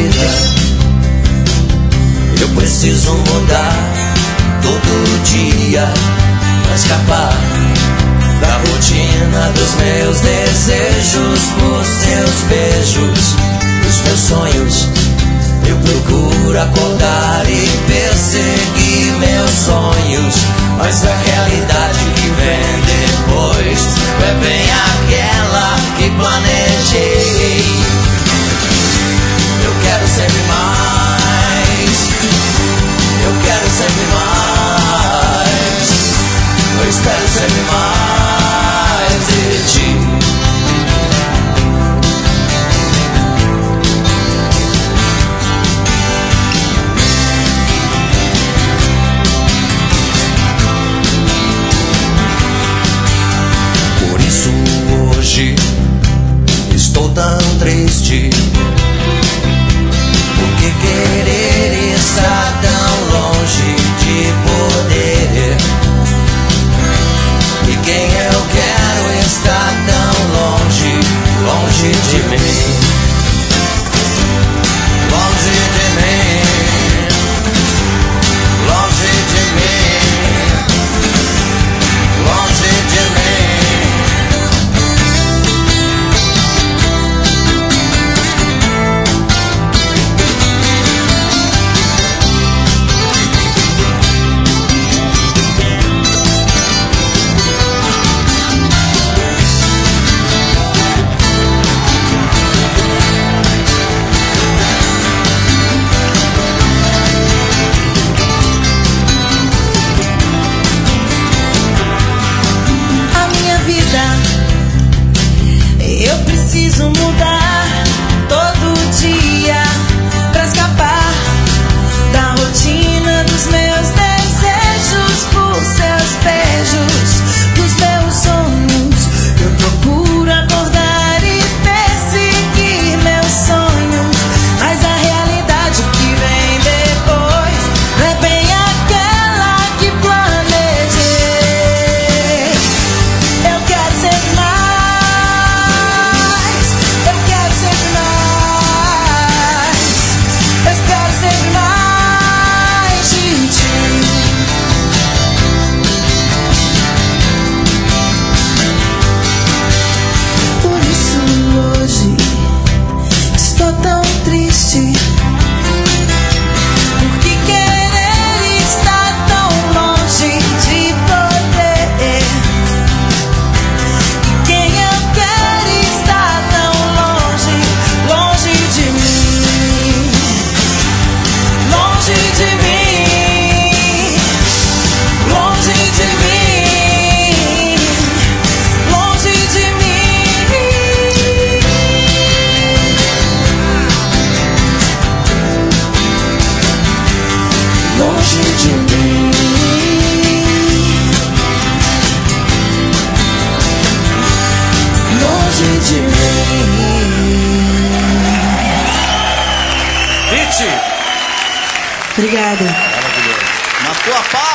vida. Eu preciso mudar todo dia pra escapar da rotina dos meus desejos, por seus beijos, dos meus sonhos. Eu procuro acordar e perseguir meus sonhos, mas a realidade que vem depois é bem aquela que planejei. Eu quero sempre mais, eu quero sempre mais, eu espero sempre mais de ti. Por isso hoje estou tão triste, porque querer está tão longe de poder, e quem eu quero está tão longe, longe de mim, longe de mim, longe de mim, longe de mim. Eu preciso mudar todo dia pra escapar da rotina dos meus desejos, por seus beijos, dos meus sonhos. Eu procuro acordar e perseguir meus sonhos, mas a realidade que vem depois não é bem aquela que planejei. Eu quero ser mais, Obrigada. Maravilhoso. Na tua paz.